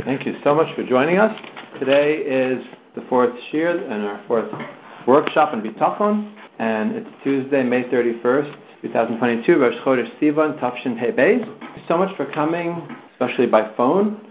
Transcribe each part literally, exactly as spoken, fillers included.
Thank you so much for joining us. Today is the fourth shir and our fourth workshop in Bitachon, and it's Tuesday, May thirty-first, twenty twenty-two, Rosh Chodesh Sivan, Tafshin Pei Beis. Thank you so much for coming, especially by phone.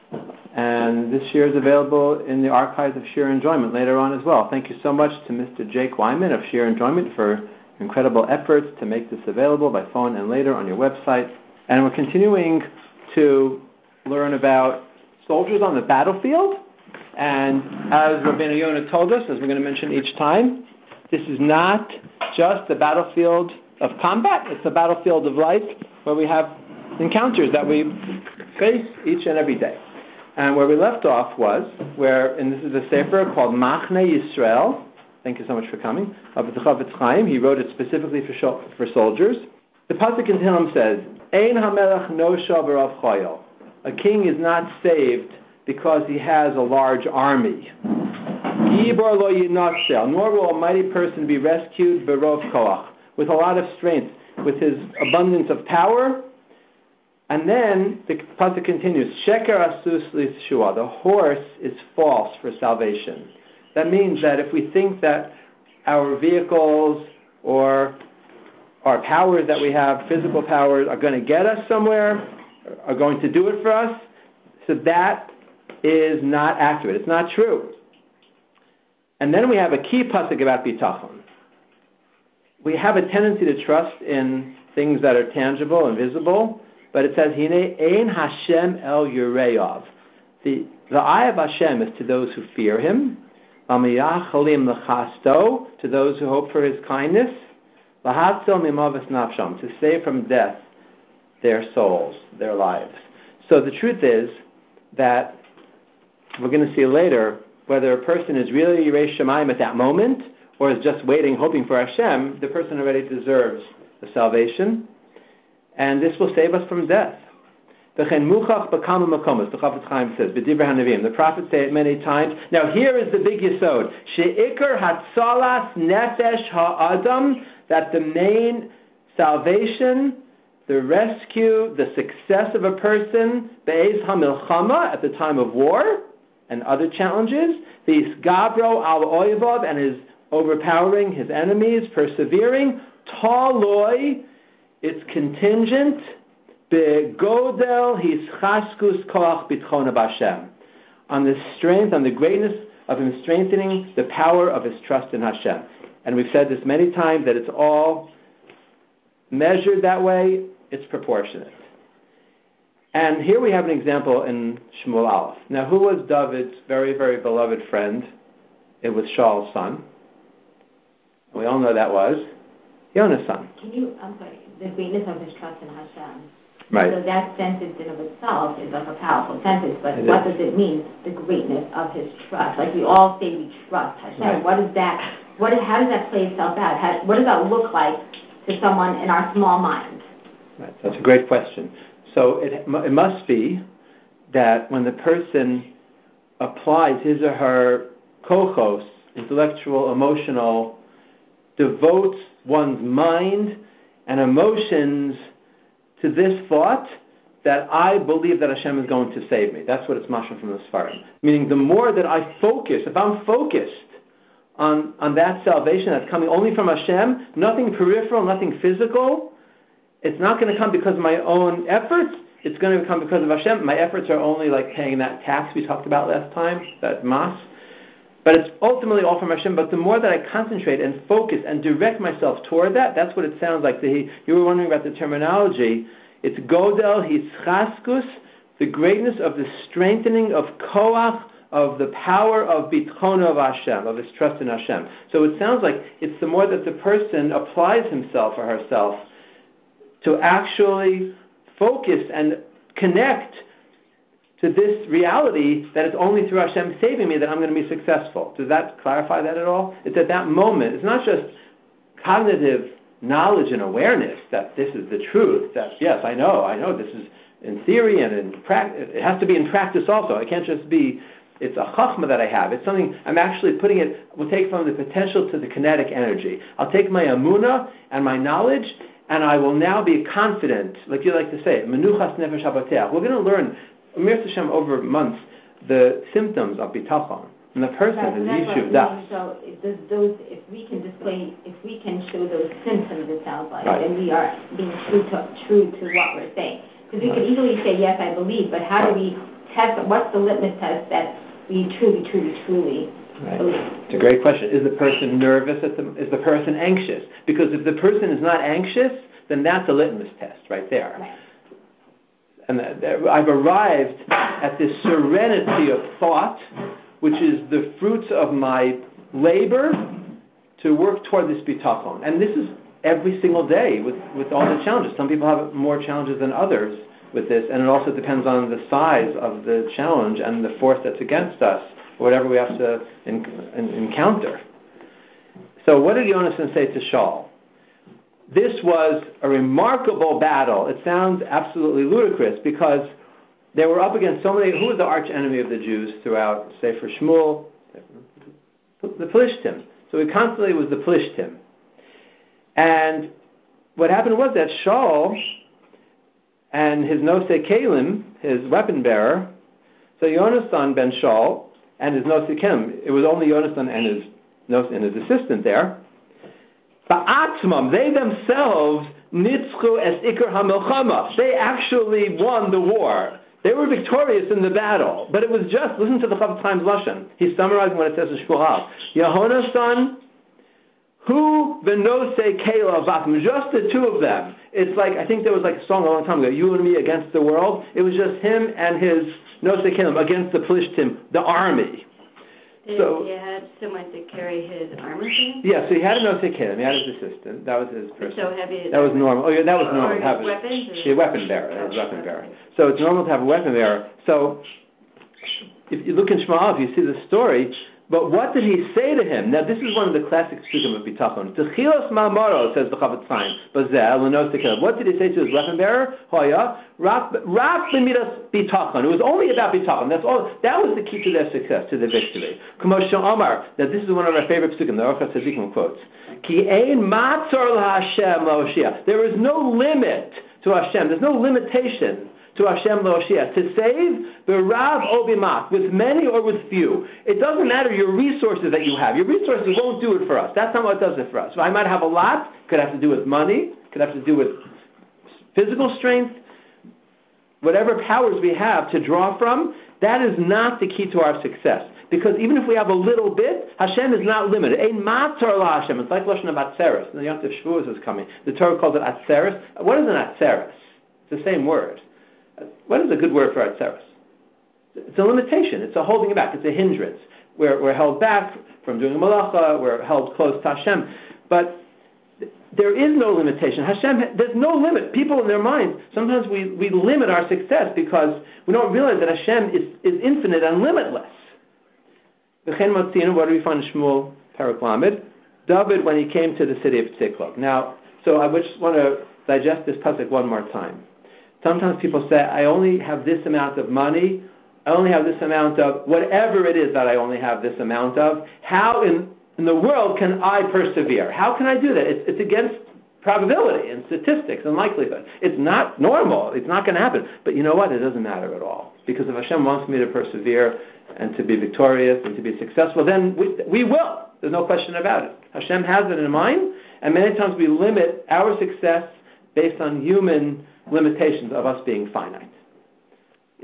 And this shir is available in the archives of Shir Enjoyment later on as well. Thank you so much to Mister Jake Wyman of Shir Enjoyment for incredible efforts to make this available by phone and later on your website. And we're continuing to learn about soldiers on the battlefield. And as Rabbeinu Yonah told us, as we're going to mention each time, this is not just the battlefield of combat, it's the battlefield of life where we have encounters that we face each and every day. And where we left off was, where, and this is a sefer called Machne Yisrael. Thank you so much for coming. Of the Chafetz Chaim, he wrote it specifically for for soldiers. The pasuk in Tehillim says, "Ein hamelech nosha b'rav chayil." A king is not saved because he has a large army. Gibor lo yinasel, nor will a mighty person be rescued b'rov koach, with a lot of strength, with his abundance of power. And then the pasuk continues, Sheker asus l'shua, the horse is false for salvation. That means that if we think that our vehicles or our powers that we have, physical powers, are going to get us somewhere, are going to do it for us, so that is not accurate. It's not true. And then we have a key pasuk about bitachon. We have a tendency to trust in things that are tangible and visible, but it says, Hine ein Hashem el yureyav. The the eye of Hashem is to those who fear Him. Amiyachalim lechasto, to those who hope for His kindness. Lahatzil mimavis nafsham, to save from death their souls, their lives. So the truth is that we're going to see later whether a person is really Yirei Shamayim at that moment or is just waiting, hoping for Hashem. The person already deserves the salvation, and this will save us from death. The Chafetz Chaim says, the prophets say it many times. Now here is the big yesod. She'ikar hatzalas nefesh ha'adam, that the main salvation, the rescue, the success of a person, be'ez ha'milchama, at the time of war and other challenges, the isgabro al oivav, and his overpowering his enemies, persevering, taloi, it's contingent, begodel hischaskus koach bitchona b'Hashem, on the strength, on the greatness of him strengthening the power of his trust in Hashem. And we've said this many times, that it's all measured that way, it's proportionate. And here we have an example in Shmuel Aleph. Now, who was David's very, very beloved friend? It was Shaul's son. We all know that was Yonah's son. Can you, I'm sorry, the greatness of his trust in Hashem. Right. So that sentence in of itself is like a powerful sentence, but it what is. does it mean, the greatness of his trust? Like we all say we trust Hashem. Right. What is that, what is, how does that play itself out? How, what does that look like to someone in our small minds? Right. That's a great question. So it, it must be that when the person applies his or her kochos, intellectual, emotional, devotes one's mind and emotions to this thought, that I believe that Hashem is going to save me. That's what it's mashal from the Sfarim. Meaning the more that I focus, if I'm focused on, on that salvation that's coming only from Hashem, nothing peripheral, nothing physical, it's not going to come because of my own efforts, it's going to come because of Hashem. My efforts are only like paying that tax we talked about last time, that mas. But it's ultimately all from Hashem. But the more that I concentrate and focus and direct myself toward that, that's what it sounds like. The, you were wondering about the terminology. It's godel hischaskus, the greatness of the strengthening of koach, of the power of bitchona of Hashem, of his trust in Hashem. So it sounds like it's the more that the person applies himself or herself to actually focus and connect to this reality that it's only through Hashem saving me that I'm going to be successful. Does that clarify that at all? It's at that moment. It's not just cognitive knowledge and awareness that this is the truth, that yes, I know, I know this is in theory and in practice. It has to be in practice also. It can't just be, it's a chachma that I have. It's something, I'm actually putting it, we'll take from the potential to the kinetic energy. I'll take my amunah and my knowledge, and I will now be confident, like you like to say, menuchas nefesh habatech. We're going to learn Mir Hashem, over months, the symptoms of bitachon, and the person right, has so yishuv das. So if those, those, if we can display, if we can show those symptoms, it sounds like, right. then we are being true to true to what we're saying. Because we right. could easily say, yes, I believe, but how right. do we test? What's the litmus test that we truly, truly, truly right. believe? It's a great question. Is the person nervous? At the, is the person anxious? Because if the person is not anxious, then that's a litmus test right there. Right. And I've arrived at this serenity of thought, which is the fruits of my labor to work toward this bitachon. And this is every single day with, with all the challenges. Some people have more challenges than others with this, and it also depends on the size of the challenge and the force that's against us, whatever we have to in, in, encounter. So what did Yonasan say to Shaul? This was a remarkable battle. It sounds absolutely ludicrous because they were up against so many. Who was the arch enemy of the Jews throughout Sefer Shmuel? The Plishtim. So it constantly was the Plishtim. And what happened was that Shaul and his Nosei Kalim, his weapon bearer, so Yonasan ben Shaul and his Nosei Kalim, it was only Yonasan and his and his assistant there. Ba'atzmam, they themselves, nitzchu es ikar hamilchama. They actually won the war. They were victorious in the battle. But it was just, listen to the Chafetz Chaim's Lashon. He's summarizing what it says in Shmuel. Yehonasan, hu v'nosei kela vatim. Just the two of them. It's like, I think there was like a song a long time ago, You and Me Against the World. It was just him and his nosei kelim against the Plishtim, the army. Did so, he had someone to carry his armor for him? Yeah, so he had a nosei kelim. He had his assistant. That was his person. So heavy. That was normal. Oh, yeah, that was normal. Or have weapons? A weapon bearer. That was weapon bearer. So it's normal to have a weapon bearer. So if you look in Shmuel, you see the story. But what did he say to him? Now, this is one of the classic psukim of bitachon. Techilas ma'amaro, says the Chafetz Chaim. Bazel l'nosei kelim. What did he say to his weapon bearer? Hoya rak b'midas bitachon. It was only about bitachon. That's all. That was the key to their success, to their victory. K'moshe Omar. Now, this is one of our favorite psukim. The Orchos Tzadikim quotes. Ki ein matzor laHashem laOshia. There is no limit to Hashem. There's no limitation to Hashem Loshia, to save the Rav Obimat, with many or with few. It doesn't matter your resources that you have. Your resources won't do it for us. That's not what does it for us. So I might have a lot, could have to do with money, could have to do with physical strength, whatever powers we have to draw from, that is not the key to our success. Because even if we have a little bit, Hashem is not limited. Ein matzor la Hashem. It's like Lashon of Atzeres. The Yom Tov Shavuos is coming. The Torah calls it Atzeres. What is an Atzeres? It's the same word. What is a good word for Atzeres? It's a limitation. It's a holding back. It's a hindrance. We're, we're held back from doing a malacha. We're held close to Hashem. But there is no limitation. Hashem, there's no limit. People in their minds, sometimes we, we limit our success because we don't realize that Hashem is, is infinite and limitless. What do we find in Shmuel Perek Lamed? David, when he came to the city of Tziklag. Now, so I just want to digest this pasuk one more time. Sometimes people say, I only have this amount of money, I only have this amount of, whatever it is that I only have this amount of, how in, in the world can I persevere? How can I do that? It's, it's against probability and statistics and likelihood. It's not normal. It's not going to happen. But you know what? It doesn't matter at all. Because if Hashem wants me to persevere and to be victorious and to be successful, then we, we will. There's no question about it. Hashem has it in mind, and many times we limit our success based on human limitations of us being finite. Yeah.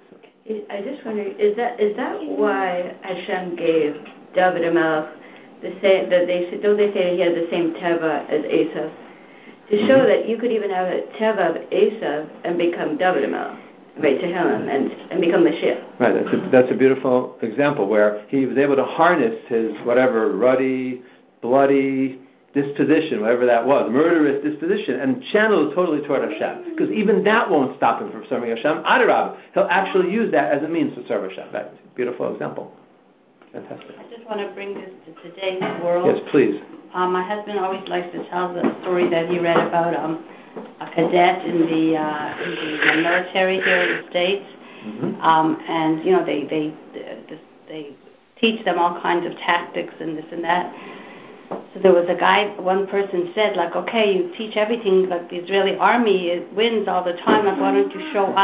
I just wonder, is that is that why Hashem gave David HaMelech the same, that they don't they say that he has the same teva as Esav, to show mm-hmm. that you could even have a teva of Esav and become David HaMelech, right, to him and and become Mashiach. Right. That's a, that's a beautiful example where he was able to harness his whatever ruddy, bloody disposition, whatever that was, murderous disposition, and channel it totally toward Hashem. Because even that won't stop him from serving Hashem. Adarab, he'll actually use that as a means to serve Hashem. That's a beautiful example. Fantastic. I just want to bring this to today's world. Yes, please. Um, my husband always likes to tell the story that he read about um, a cadet in the, uh, in the military here in the States. Mm-hmm. Um, and, you know, they, they, they, they teach them all kinds of tactics and this and that. So there was a guy, one person said, like, okay, you teach everything, but the Israeli army it wins all the time. Like, why don't you show us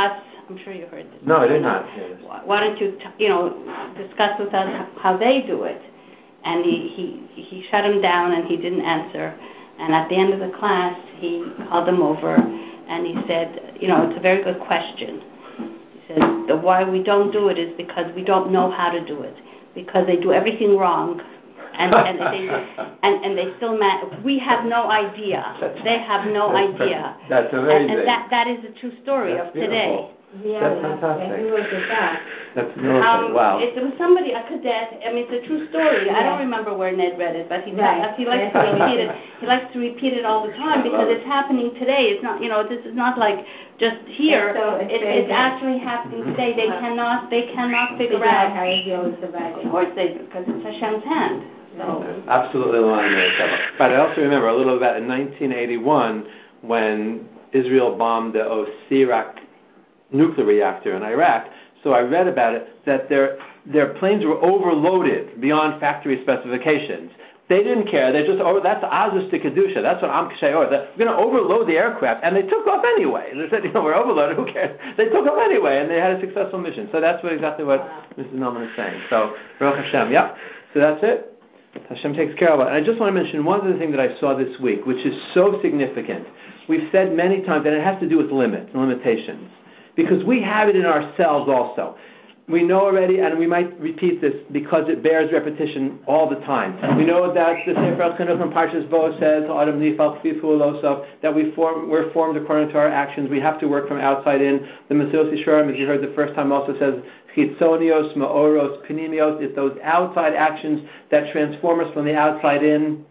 I'm sure you heard this. No, I did not. Why why don't you, t- you know, discuss with us h- how they do it? And he, he, he shut him down, and he didn't answer. And at the end of the class, he called him over, and he said, you know, it's a very good question. He said, the why we don't do it is because we don't know how to do it, because they do everything wrong. And, and they and, and they still man. We have no idea. They have no That's idea. Perfect. That's amazing. And, and that that is a true story That's of today. Yeah, That's fantastic. who wrote this down? That's military. Um, Wow. It, it was somebody, a cadet. I mean, it's a true story. I don't remember where Ned read it, but he Right. he likes to repeat it. He likes to repeat it all the time because it's happening today. It's not, you know, this is not like just here. It's so- it's It's, very it's good. actually happening today. They cannot they cannot figure Figure out out. how Israel is Of surviving. course they do, because it's Hashem's hand. So. Absolutely aligned there, Shabbat. But I also remember a little about in nineteen eighty-one when Israel bombed the Osirak nuclear reactor in Iraq. So I read about it that their their planes were overloaded beyond factory specifications. They didn't care. They just, oh, that's Azus to Kedusha. That's what Am Kashay or. We're going to overload the aircraft. And they took off anyway. They said, you know, we're overloaded. Who cares? They took off anyway, and they had a successful mission. So that's what, exactly what Missus Melman is saying. So, Baruch Hashem. Yep. So that's it. Hashem takes care of it. And I just want to mention one other thing that I saw this week, which is so significant. We've said many times that it has to do with limits and limitations. Because we have it in ourselves also. We know already, and we might repeat this because it bears repetition all the time. We know that the Sefer HaChinuch from Parshas Bo says, Adam nifal k'fi p'ulosav, that we form, we're formed according to our actions. We have to work from outside in. The Mesilas Yesharim, as you heard the first time, also says, chitzonios, ma'oros, pinimios. It's those outside actions that transform us from the outside in.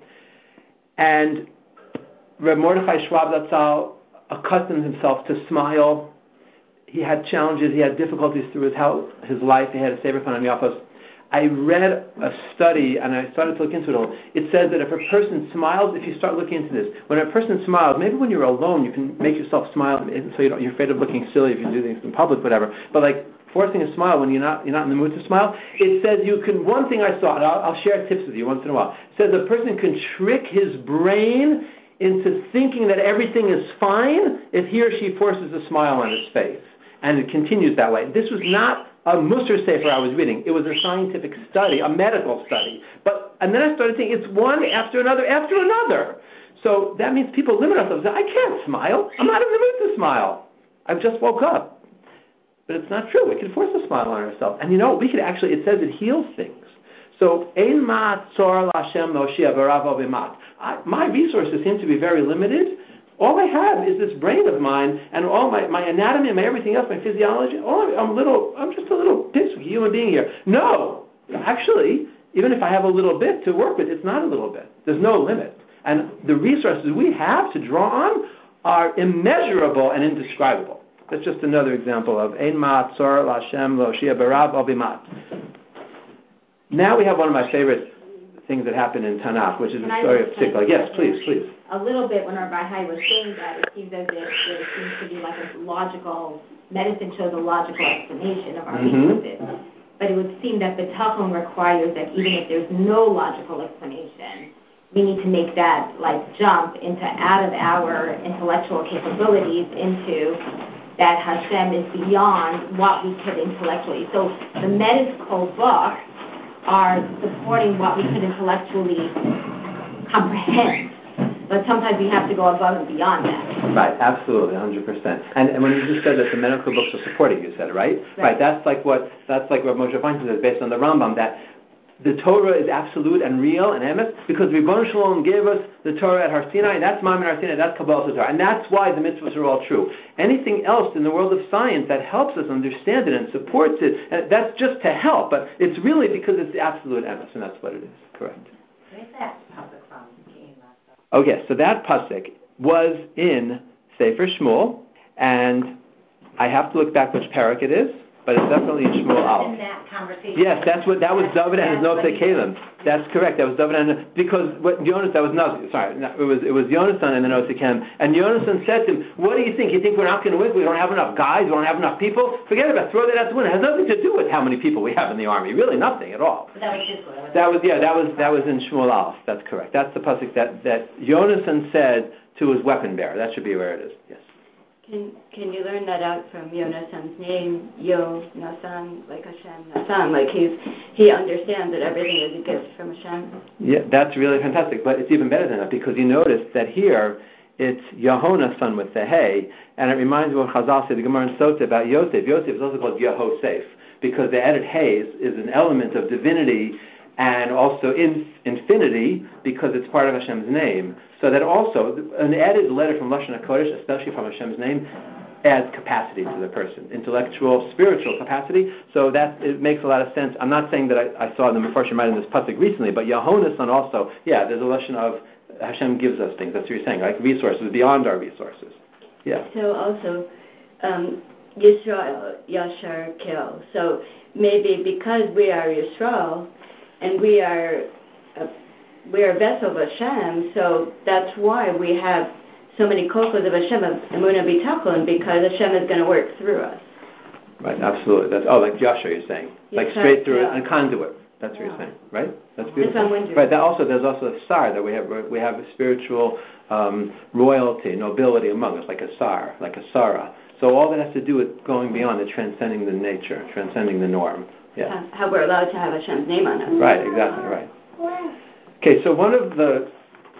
And Reb Mordechai Schwab Zatzal accustomed himself to smile. He had challenges, he had difficulties through his health, his life. He had a Sefer Panan Yafos. I read a study, and I started to look into it all. It says that if a person smiles, if you start looking into this, when a person smiles, maybe when you're alone, you can make yourself smile, so you don't, you're afraid of looking silly if you do things in public, whatever. But like forcing a smile when you're not you're not in the mood to smile, it says you can. One thing I saw, and I'll, I'll share tips with you once in a while. It says a person can trick his brain into thinking that everything is fine if he or she forces a smile on his face. And it continues that way. This was not a Musar Sefer I was reading. It was a scientific study, a medical study. But and then I started thinking, it's one after another after another. So that means people limit themselves. I can't smile. I'm not in the mood to smile. I've just woke up. But it's not true. We can force a smile on ourselves. And you know, we could actually, it says it heals things. So, Ein ma tzor l'Hashem noshia v'ravo b'mat. My resources seem to be very limited. All I have is this brain of mine, and all my, my anatomy and my everything else, my physiology. All I'm little. I'm just a little piece human being here. No, actually, even if I have a little bit to work with, it's not a little bit. There's no limit, and the resources we have to draw on are immeasurable and indescribable. That's just another example of Ein ma tzor l'Hashem lo'shia b'rav obimat. Now we have one of my favorite things that happen in Tanakh, which is the story of Tzikla. Yes, please, please. A little bit when Rabbi Hai was saying that, it seems as if there seems to be like a logical, medicine shows a logical explanation of our Mm-hmm. weaknesses. But it would seem that B'tachon requires that even if there's no logical explanation, we need to make that like jump into out of our intellectual capabilities into that Hashem is beyond what we could intellectually. So the medical books are supporting what we could intellectually comprehend. But sometimes we have to go above and beyond that. Right, absolutely, one hundred percent. And, and when you just said that the medical books are supporting, you said, right? Right, right that's like what that's like what Moshe Feinstein says based on the Rambam, that the Torah is absolute and real and emes because Ribbon Shalom gave us the Torah at Har Sinai, and that's Maimon Har Sinai, that's Kabbalah Torah. And that's why the mitzvahs are all true. Anything else in the world of science that helps us understand it and supports it, and that's just to help, but it's really because it's the absolute emes, and that's what it is, correct. Where's that pasuk from? Okay, so that pasuk was in Sefer Shmuel, and I have to look back which parak it is, but it's definitely in Shmuel Aleph. In that conversation. Yes, that's what that was David and his notes at Kalim. That's correct. That was David and because what Jonas that was Nazir. Sorry, no, it was it was Jonathan in the notes at Kalim, and Jonathan said to him, "What do you think? You think we're not going to win? We don't have enough guys. We don't have enough people. Forget about it. Throw that out the window. It has nothing to do with how many people we have in the army. Really, nothing at all." But that was his word. That was yeah. That was that was in Shmuel Aleph. That's correct. That's the pasuk that that Jonathan said to his weapon bearer. That should be where it is. Yes. Can can you learn that out from Yonasan's name, Yo Nasan, like Hashem Nasan, like he's he understands that everything is a gift from Hashem? Yeah, that's really fantastic. But it's even better than that, because you notice that here it's Yehonasan with the Hey, and it reminds me of what Chazal said, the Gemara in Sotah about Yosef. Yosef is also called Yehosef, because the added Hey is, is an element of divinity and also in, infinity, because it's part of Hashem's name. So that also, an added letter from Lashon HaKodesh, especially from Hashem's name, adds capacity to the person, intellectual, spiritual capacity. So that it makes a lot of sense. I'm not saying that I, I saw the Mefarshim right in this pasuk recently, but Yehonasan also, yeah, there's a lesson of Hashem gives us things. That's what you're saying, like resources beyond our resources. Yeah. So also, um, Yisrael, Yashar Kel. So maybe because we are Yisrael, and we are a, we are a vessel of Hashem, so that's why we have so many kochos of Hashem, of Emunah B'Tachon, because Hashem is going to work through us. Right, absolutely. That's oh, like Yashar, you're saying, like Yashar, straight through yeah. a conduit. That's yeah. what you're saying, right? That's beautiful. That's right. That also there's also a sar that we have. We have a spiritual um, royalty, nobility among us, like a sar, like a sara. So all that has to do with going beyond it, transcending the nature, transcending the norm. Yeah. How we're allowed to have Hashem's name on us. Right, exactly, right. Okay, so one of the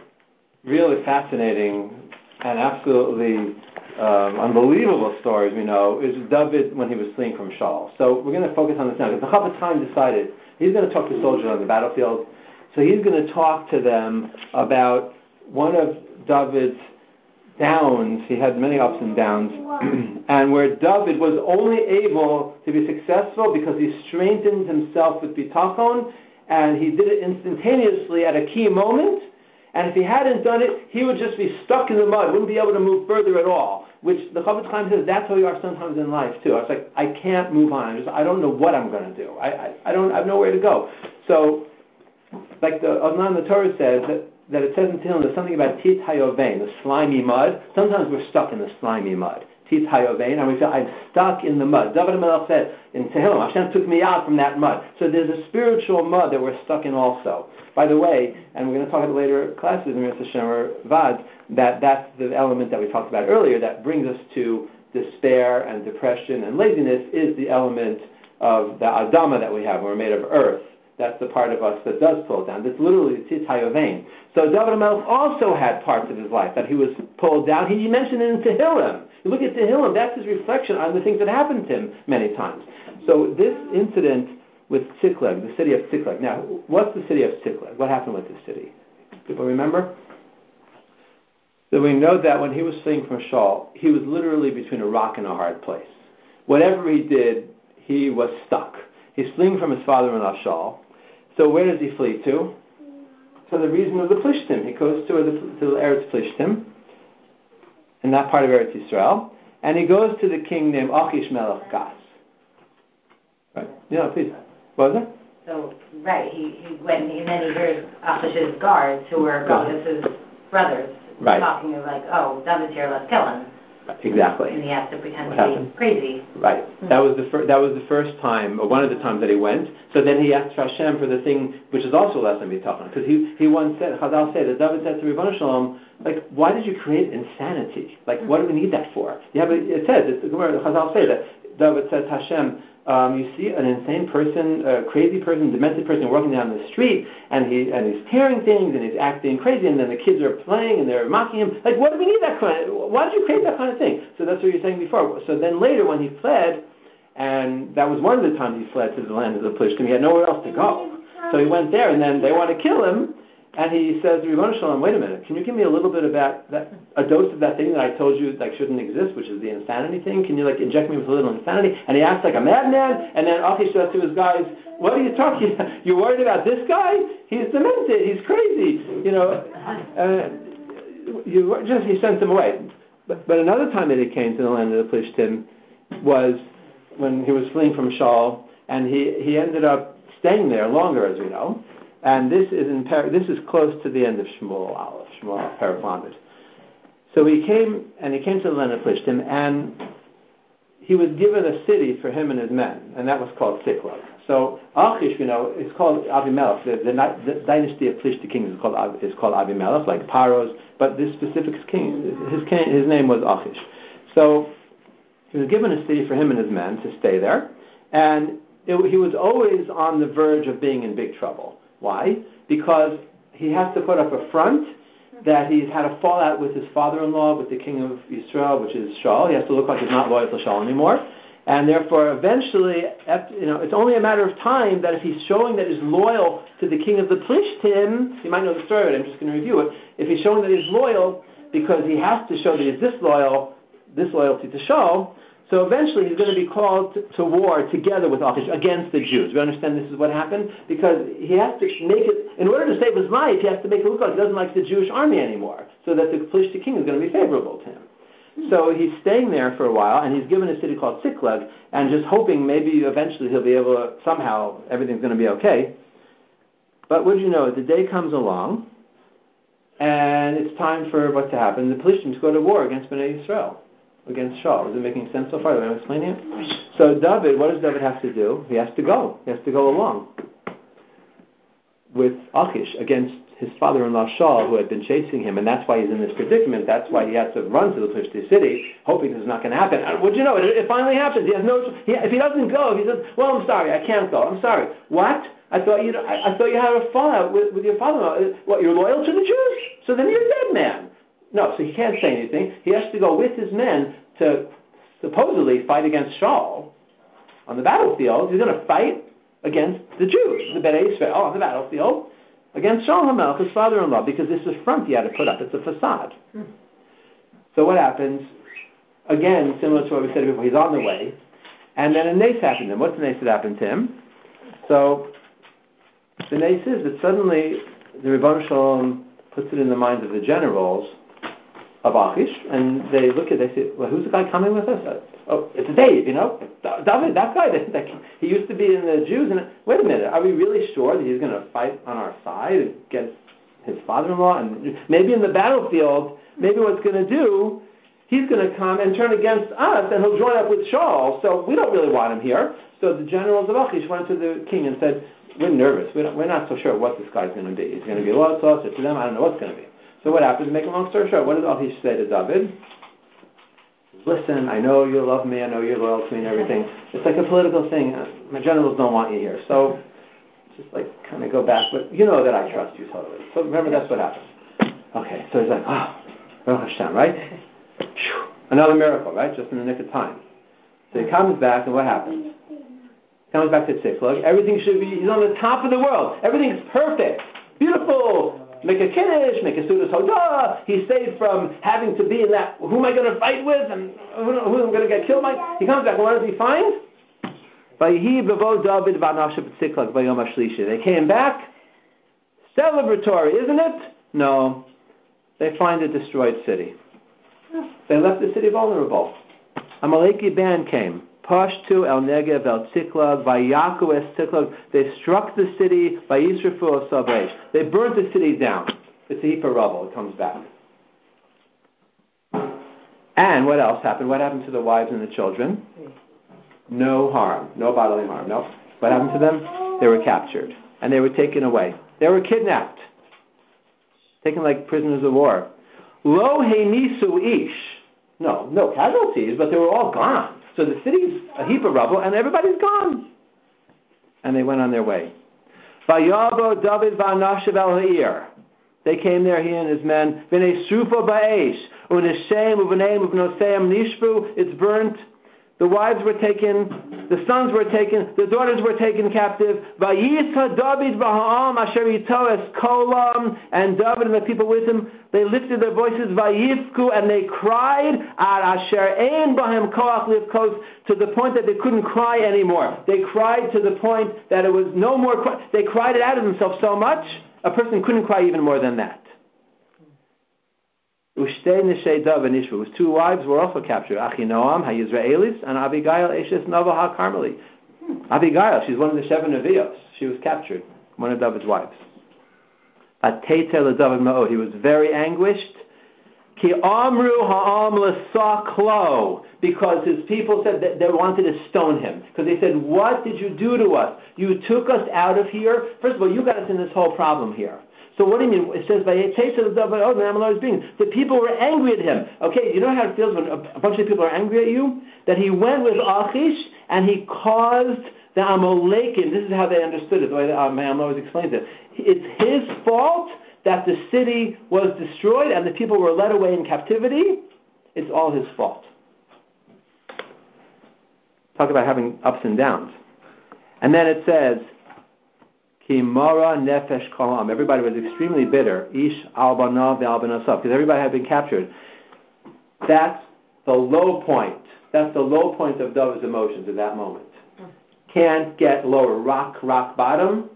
really fascinating and absolutely um, unbelievable stories we know is David when he was fleeing from Shaul. So we're going to focus on this now, because the Chafetz Chaim decided he's going to talk to soldiers on the battlefield. So he's going to talk to them about one of David's downs. He had many ups and downs, and where David was only able to be successful because he strengthened himself with bitachon, and he did it instantaneously at a key moment. And if he hadn't done it, he would just be stuck in the mud, wouldn't be able to move further at all. Which the Chafetz Chaim says that's how we are sometimes in life too. I was like, I can't move on. I just I don't know what I'm going to do. I, I I don't I have nowhere to go. So, like the Aznan the Torah says that. that it says in Tehillim, there's something about tit hayovein, the slimy mud. Sometimes we're stuck in the slimy mud. Tit hayovein, and we feel, I'm stuck in the mud. David HaMelech said in Tehillim, Hashem took me out from that mud. So there's a spiritual mud that we're stuck in also. By the way, and we're going to talk about later classes in Mitzvah Hashem or Vad, that that's the element that we talked about earlier that brings us to despair and depression and laziness, is the element of the Adama that we have. We're made of earth. That's the part of us that does pull down. That's literally tit hayovein. So David HaMelech also had parts of his life that he was pulled down. He mentioned it in Tehillim. You look at Tehillim, that's his reflection on the things that happened to him many times. So this incident with Tziklag, the city of Tziklag. Now, what's the city of Tziklag? What happened with the city? People remember? So we know that when he was fleeing from Shaul, he was literally between a rock and a hard place. Whatever he did, he was stuck. He's fleeing from his father-in-law Shaul. So where does he flee to? To the region of the Plishtim. He goes to the to Eretz Plishtim, in that part of Eretz Yisrael, and he goes to the king named Achish Melech Gas. Right? Yeah, please. What was it? So, right, he, he went, and then he hears Achish's guards, who were Goliath's brothers, right. talking of like, oh, David's here, let's kill him. Exactly. And he has to pretend What to happened? be crazy. Right. Mm-hmm. That was the fir- that was the first time, or one of the times that he went. So then he asked Hashem for the thing, which is also less than bitachon, because he he once said, Chazal said that David said to Ribono Shel Olam, like, why did you create insanity? Like, what do we need that for? You have a, it says, it's, the Chazal say that David said to Hashem, um, you see an insane person, a crazy person, demented person walking down the street, and he and he's tearing things, and he's acting crazy, and then the kids are playing, and they're mocking him. Like, what do we need that kind of, why did you create that kind of thing? So that's what you're saying before. So then later when he fled, and that was one of the times he fled to the land of the Plishtim, he had nowhere else to go. So he went there, and then they want to kill him, and he says to Ribono Shel Olam, wait a minute, can you give me a little bit about that, a dose of that thing that I told you like shouldn't exist, which is the insanity thing? Can you like inject me with a little insanity? And he acts like a madman, and then Achish says to his guys, what are you talking about? You're worried about this guy? He's demented, he's crazy. You know, uh, you just, he sent him away. But, but another time that he came to the land of the Plishtim was when he was fleeing from Shaul, and he, he ended up staying there longer, as we know. And this is in this is close to the end of Shmuel Aleph, Shmuel Perek Lamed. So he came, and he came to the land of Plishtim, and he was given a city for him and his men, and that was called Tziklag. So Achish, you know, it's called Avimelech. The, the, the dynasty of Plishti kings is called is called Avimelech, like Paro's, but this specific king, his his name was Achish. So he was given a city for him and his men to stay there, and it, he was always on the verge of being in big trouble. Why? Because he has to put up a front that he's had a fallout with his father-in-law, with the king of Israel, which is Shaul. He has to look like he's not loyal to Shaul anymore. And therefore, eventually, you know, it's only a matter of time that if he's showing that he's loyal to the king of the Plishtim, you might know the story, but I'm just going to review it. If he's showing that he's loyal, because he has to show that he's disloyal, disloyalty to Shaul, so eventually he's going to be called to, to war together with Achish against the Jews. We understand this is what happened? Because he has to make it, in order to save his life, he has to make it look like he doesn't like the Jewish army anymore, so that the Plishtim king is going to be favorable to him. So he's staying there for a while, and he's given a city called Ziklag, and just hoping maybe eventually he'll be able to, somehow, everything's going to be okay. But what do you know? The day comes along, and it's time for what to happen. The Plishtims go to war against Bnei Yisrael, against Shaul. Is it making sense so far? Do I explain it? So David, what does David have to do? He has to go. He has to go along with Achish against his father-in-law Shaul, who had been chasing him, and that's why he's in this predicament. That's why he has to run to the Plishti city, hoping this is not going to happen. And would you know, it, it finally happens. He has no. He, if he doesn't go, if he says, "Well, I'm sorry, I can't go. I'm sorry." What? I thought you. I, I thought you had a fallout with, with your father-in-law. What? You're loyal to the Jews? So then you're a dead man. No. So he can't say anything. He has to go with his men to supposedly fight against Shaul on the battlefield. He's going to fight against the Jews, the Bnei Israel, on the battlefield. Against Shaul HaMelech, his father-in-law, because this is a front he had to put up. It's a facade. Hmm. So what happens? Again, similar to what we said before, he's on the way, and then a nace happened to him. What's the nace that happened to him? So the nace is that suddenly the Rebbeinu Shalom puts it in the minds of the generals of Achish, and they look at it, they say, well, who's the guy coming with us? Uh, oh, it's Dave, you know? David, that guy, that, that, he used to be in the Jews, and wait a minute, are we really sure that he's going to fight on our side against his father-in-law? And maybe in the battlefield, maybe what's going to do, he's going to come and turn against us, and he'll join up with Shaul, so we don't really want him here. So the generals of Achish went to the king and said, we're nervous, we don't, we're not so sure what this guy's going to be. He's going to be loyal to us or to them, I don't know what's going to be. So what happens? To make a long story short, what does Achish say to David? Listen, I know you love me, I know you're loyal to me and everything. It's like a political thing. My generals don't want you here. So just like kind of go back, but you know that I trust you totally. So remember, that's what happened. Okay, so he's like, oh, Baruch Hashem, right? Another miracle, right? Just in the nick of time. So he comes back, and what happens? He comes back to Ziklag. Everything should be, he's on the top of the world. Everything's perfect. Beautiful. Make a kiddush, make a sudas hodah. He's saved from having to be in that, who am I going to fight with, and who, who am I going to get killed by? He comes back, and what does he find? They came back. Celebratory, isn't it? No. They find a destroyed city. They left the city vulnerable. Amaleki band came. Pashtu el Negev el Ziklag, Vayaku es Ziklag. They struck the city, Vayisrafu el Sabesh. They burnt the city down. It's a heap of rubble. It comes back. And what else happened? What happened to the wives and the children? No harm. No bodily harm. No. What happened to them? They were captured. And they were taken away. They were kidnapped. Taken like prisoners of war. Lo heinisu ish. No, no casualties, but they were all gone. So the city's a heap of rubble, and everybody's gone. And they went on their way. Vayavo David v'anashav el ha'ir. They came there, he and his men. V'nei srufa ba'esh. U'neshem u'v'neim u'v'noseim nishbu. It's burnt. The wives were taken, the sons were taken, the daughters were taken captive. Vayisa David v'ha'am asher ito es kolam. And David and the people with him, they lifted their voices, vayivku, and they cried, ad asher ein bahem koach livkos, to the point that they couldn't cry anymore. They cried to the point that it was no more cry. They cried it out of themselves so much, a person couldn't cry even more than that. Ushtei neshei David nishvu. His two wives were also captured. Achinoam ha-Yisraelis and Abigail Eshes Nava ha-Carmeli. Abigail, she's one of the Sheva Nevios. She was captured, one of David's wives. Ateitel leDavid ma'od. He was very anguished. Ki amru ha'am l'saklo. Because his people said that they wanted to stone him. Because they said, what did you do to us? You took us out of here. First of all, you got us in this whole problem here. So what do you mean? It says, the people were angry at him. Okay, you know how it feels when a bunch of people are angry at you? That he went with Achish and he caused the Amalekim. This is how they understood it, the way that Amalek always explains it. It's his fault that the city was destroyed and the people were led away in captivity. It's all his fault. Talk about having ups and downs. And then it says, Kimara nefesh kolam. Everybody was extremely bitter. Ish albana ve'albanasav. Because everybody had been captured. That's the low point. That's the low point of David's emotions at that moment. Can't get lower. Rock, rock bottom.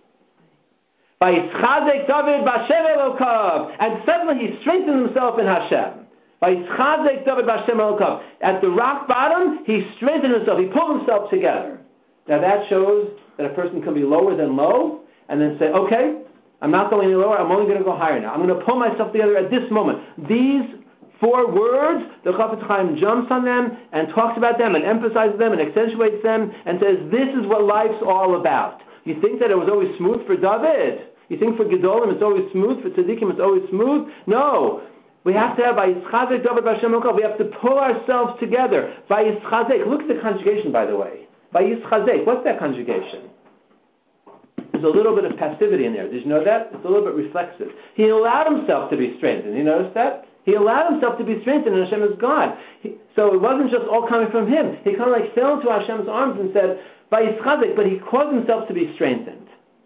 Vayitzchazek David b'Hashem Elokav. And suddenly he strengthened himself in Hashem. Vayitzchazek David b'Hashem Elokav. At the rock bottom, he strengthened himself. He pulled himself together. Now that shows that a person can be lower than low, and then say, okay, I'm not going any lower, I'm only going to go higher now. I'm going to pull myself together at this moment. These four words, the Chafetz Chaim jumps on them and talks about them and emphasizes them and accentuates them and says, this is what life's all about. You think that it was always smooth for David? You think for Gedolim it's always smooth, for Tzaddikim it's always smooth? No. We have to have Vayitzchazek David b'Hashem Elokav. We have to pull ourselves together. Vayitzchazek. Look at the conjugation, by the way. Vayitzchazek. What's that conjugation? There's a little bit of passivity in there. Did you know that? It's a little bit reflexive. He allowed himself to be strengthened. You notice that? He allowed himself to be strengthened, and Hashem is God. He, so it wasn't just all coming from him. He kind of like fell into Hashem's arms and said, Vayitzchazek, but he caused himself to be strengthened.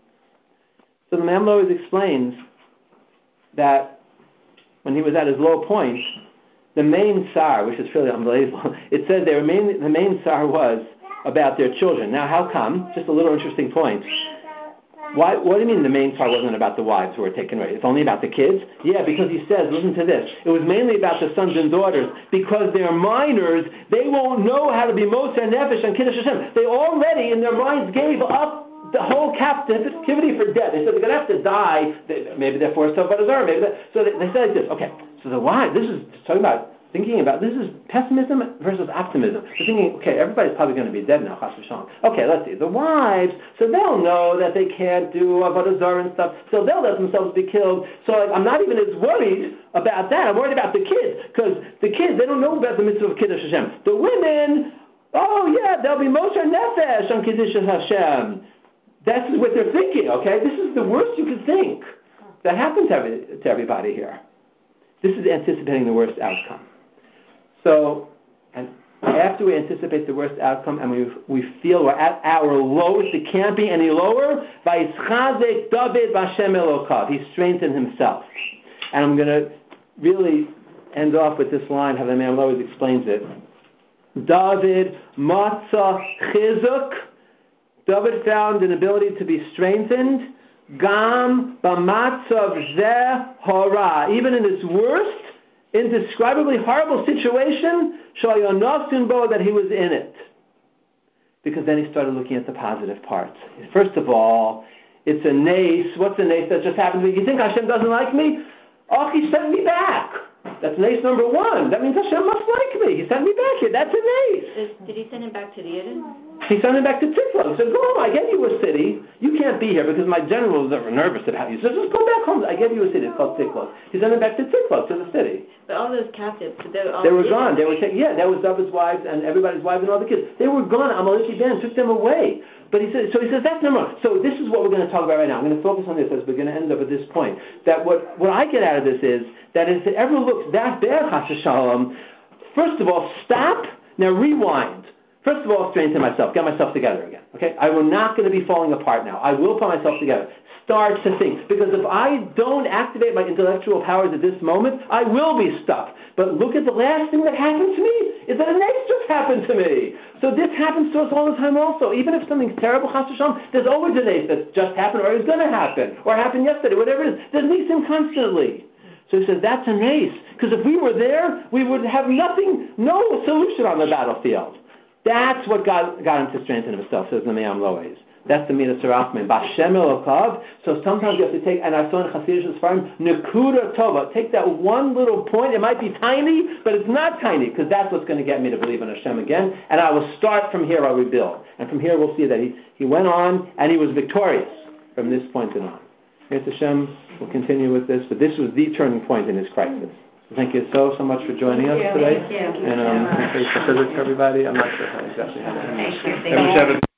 So the Mamlo always explains that when he was at his low point, the main tsar, which is really unbelievable, it says they were mainly, the main tsar was about their children. Now, how come? Just a little interesting point. Why, what do you mean the main part wasn't about the wives who were taken away? It's only about the kids? Yeah, because he says, listen to this, it was mainly about the sons and daughters, because they're minors, they won't know how to be Moser Nefesh and Kiddush Hashem. They already, in their minds, gave up the whole captivity for death. They said they're going to have to die. They, maybe they're forced to Avodah maybe that. So they, they said like this, okay, so the wives, this is talking about, thinking about, this is pessimism versus optimism. They're thinking, okay, everybody's probably going to be dead now, Chas v'Shalom. Okay, let's see, the wives, so they'll know that they can't do Avodah Zarah and stuff, so they'll let themselves be killed. So like, I'm not even as worried about that. I'm worried about the kids, because the kids, they don't know about the mitzvah of Kiddush Hashem. The women, oh yeah, they'll be Moser Nefesh on Kiddush Hashem. That's what they're thinking, okay? This is the worst you could think. That happens to, every, to everybody here. This is anticipating the worst outcome. So, and after we anticipate the worst outcome and we we feel we're at our lowest, it can't be any lower, Vayitzchazek David b'Hashem Elokav. He strengthened himself. And I'm going to really end off with this line, how the man always explains it. David Matzah Chizuk. David found an ability to be strengthened. Gam b'matzav zeh hora. Even in its worst, indescribably horrible situation, bo, that he was in it. Because then he started looking at the positive parts. First of all, it's a nace. What's a nace that just happened to me? You think Hashem doesn't like me? Oh, he sent me back. That's nace number one. That means Hashem must like me. He sent me back here. That's a nace. Did, did he send him back to the Eden? He sent him back to Tikva. He said, go home. I gave you a city. You can't be here because my generals are nervous about you. So just go back home. I gave you a city. It's called Tikva. He sent him back to Tikva, to the city. But all those captives, they were all They were gone. They were taken. Yeah, that was David's wives and everybody's wives and all the kids. They were gone. Amaleki Ben took them away. But he said, so he says, that's number one. So this is what we're going to talk about right now. I'm going to focus on this as we're going to end up at this point. That what, what I get out of this is that if it ever looks that bad, Chas v'Shalom, first of all, stop. Now rewind. First of all, strengthen myself, get myself together again. Okay, I am not going to be falling apart now. I will put myself together. Start to think, because if I don't activate my intellectual powers at this moment, I will be stuck. But look at the last thing that happened to me is that a nace just happened to me. So this happens to us all the time also. Even if something's terrible, Chas v'Shalom, there's always a nace that's just happened or is going to happen or happened yesterday, whatever it is. There's naceing constantly. So he says, that's a nace. Because if we were there, we would have nothing, no solution on the battlefield. That's what got, got him to strengthen himself, says the Me'am Lois. That's the Midas Rachman. B'Hashem Elokav. So sometimes you have to take, and I saw in Chasidus Farm, Nekuda Tova. Take that one little point. It might be tiny, but it's not tiny, because that's what's going to get me to believe in Hashem again. And I will start from here, I'll rebuild. And from here we'll see that he, he went on, and he was victorious from this point on. Yetz Hashem will continue with this, but this was the turning point in his crisis. So thank you so, so much for joining us today. Thank you. And um, thank you for everybody. I'm not sure how exactly how to Thank you. Every Shabbat